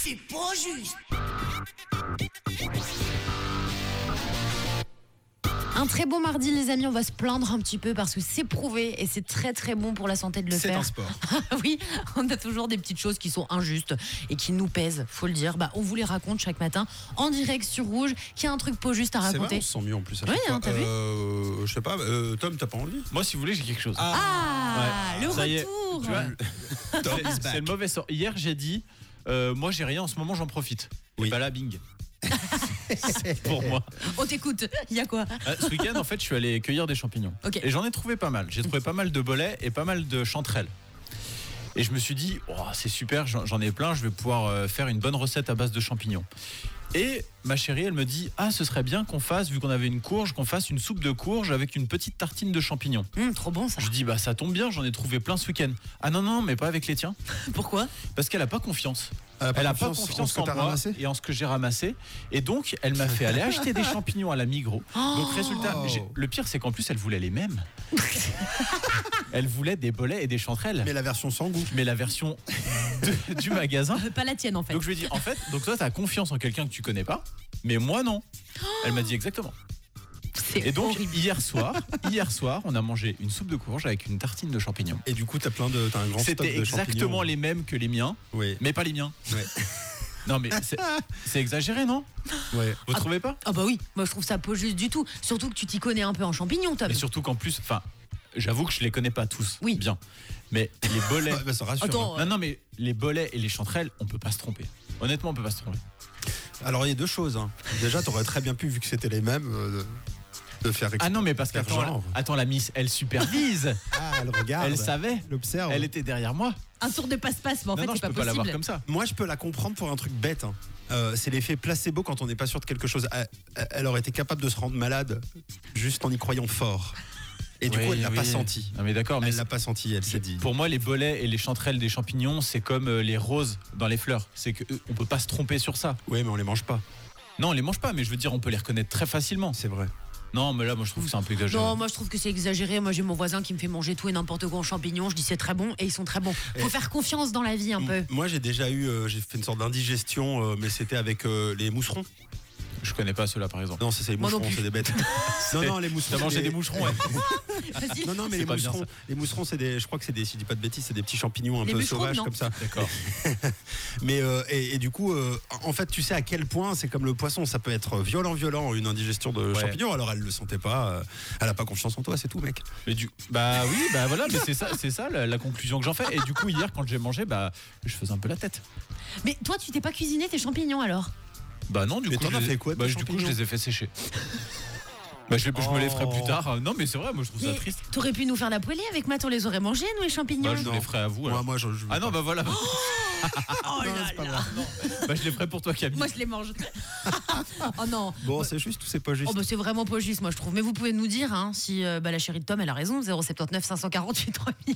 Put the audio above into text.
C'est pas juste. Un très bon mardi, les amis. On va se plaindre un petit peu parce que c'est prouvé et c'est très très bon pour la santé de le faire. C'est un sport. Oui, on a toujours des petites choses qui sont injustes et qui nous pèsent, faut le dire. On vous les raconte chaque matin en direct sur Rouge. Qui a un truc pas juste à C'est vrai, raconter? on se sent mieux en plus. À Oui, chaque fois. t'as vu je sais pas, Tom, t'as pas envie? Moi, si vous voulez, j'ai quelque chose. Le Ça y est, retour. tu vois, Tom is back. c'est le mauvais sort. Hier, j'ai dit, moi, j'ai rien en ce moment, j'en profite. Oui. Et bah là, bing. C'est pour moi. On t'écoute. Il y a quoi? Ce week-end, en fait, je suis allé cueillir des champignons. Ok. Et j'en ai trouvé pas mal. J'ai trouvé pas mal de bolets et pas mal de chanterelles. Et je me suis dit, oh, c'est super, j'en ai plein, je vais pouvoir faire une bonne recette à base de champignons. Et ma chérie, elle me dit, ce serait bien qu'on fasse, vu qu'on avait une courge, qu'on fasse une soupe de courge avec une petite tartine de champignons. Trop bon ça. Je dis, ça tombe bien, j'en ai trouvé plein ce week-end. Ah non, mais pas avec les tiens. Pourquoi? Parce qu'elle a pas confiance. Elle a pas confiance en ce que en t'as moi ramassé. et en ce que j'ai ramassé. Et donc, elle m'a fait aller acheter des champignons à la Migros. Donc, résultat, le pire, c'est qu'en plus, elle voulait les mêmes. Elle voulait des bolets et des chanterelles. Mais la version sans goût. Mais la version du magasin. Pas la tienne en fait. Donc, je lui ai dit, en fait, donc toi, t'as confiance en quelqu'un que tu connais pas, mais moi, non. Elle m'a dit exactement. C'est Et donc, horrible. hier soir, on a mangé une soupe de courge avec une tartine de champignons. Et du coup, t'as un grand stock C'était de champignons. exactement les mêmes que les miens, Oui. mais pas les miens. Ouais. Non, mais c'est exagéré, non? Ouais. Vous trouvez pas? Ah bah oui, moi je trouve ça pas juste du tout. Surtout que tu t'y connais un peu en champignons, Tom. Et surtout qu'en plus, j'avoue que je les connais pas tous Oui. bien. Mais les bolets. Ça rassure. Attends, Non, mais les bolets et les chanterelles, on peut pas se tromper. Honnêtement, on peut pas se tromper. Alors, il y a deux choses. Déjà, t'aurais très bien pu, vu que c'était les mêmes, de faire Ah non, mais parce faire qu'attends, genre. attends, la miss, elle supervise. Elle regarde. Elle savait. Elle observe. Elle était derrière moi. un tour de passe-passe, mais en fait non, c'est je pas peux pas possible. l'avoir comme ça. Moi, je peux la comprendre pour un truc bête. C'est l'effet placebo quand on n'est pas sûr de quelque chose. Elle aurait été capable de se rendre malade juste en y croyant fort. Et du coup, elle l'a pas senti. Non, mais d'accord, mais Elle l'a pas senti, elle s'est dit. pour moi, les bolets et les chanterelles des champignons, c'est comme les roses dans les fleurs. C'est que on peut pas se tromper sur ça. Oui, mais on les mange pas. Non, on les mange pas, mais je veux dire, on peut les reconnaître très facilement. C'est vrai. Non, mais là, moi, je trouve que c'est un peu exagéré. Non, moi je trouve que c'est exagéré. Moi j'ai mon voisin qui me fait manger tout et n'importe quoi en champignons. Je dis c'est très bon et ils sont très bons. Faut faire confiance dans la vie un peu. Moi, j'ai déjà j'ai fait une sorte d'indigestion, mais c'était avec les mousserons. Je connais pas ceux-là, par exemple. Non, c'est les Moi non moucherons, plus. c'est des bêtes. Non, les moucherons. T'as mangé des moucherons, ouais. Vas-y. Non, mais C'est pas bien, ça. les moucherons, c'est des, je crois que c'est des, si je dis pas de bêtises, c'est des petits champignons un Les peu moucherons, sauvages non. comme ça. D'accord. Mais et du coup, en fait, tu sais à quel point c'est comme le poisson, ça peut être violent, une indigestion de Ouais. champignons. Alors elle le sentait pas, elle a pas confiance en toi, c'est tout, mec. Mais voilà, mais c'est ça la conclusion que j'en fais. Et du coup, hier, quand j'ai mangé, je faisais un peu la tête. Mais toi tu t'es pas cuisiné tes champignons alors? Bah non, du Mais coup, t'en as fait quoi, tes du coup, je champignons les ai fait sécher. Je me les ferai plus tard. Non, mais c'est vrai, moi je trouve ça Mais triste. t'aurais pu nous faire la poêlée avec Matt, on les aurait mangés nous les champignons. Je les ferai à vous. alors. Moi, je Ah non, voilà. Oh non, là c'est pas là. vrai. Je les ferai pour toi, Camille. Moi je les mange. Oh non. Bon, c'est juste ou c'est pas juste? Oh c'est vraiment pas juste moi je trouve. Mais vous pouvez nous dire si la chérie de Tom elle a raison. 079 548 3000.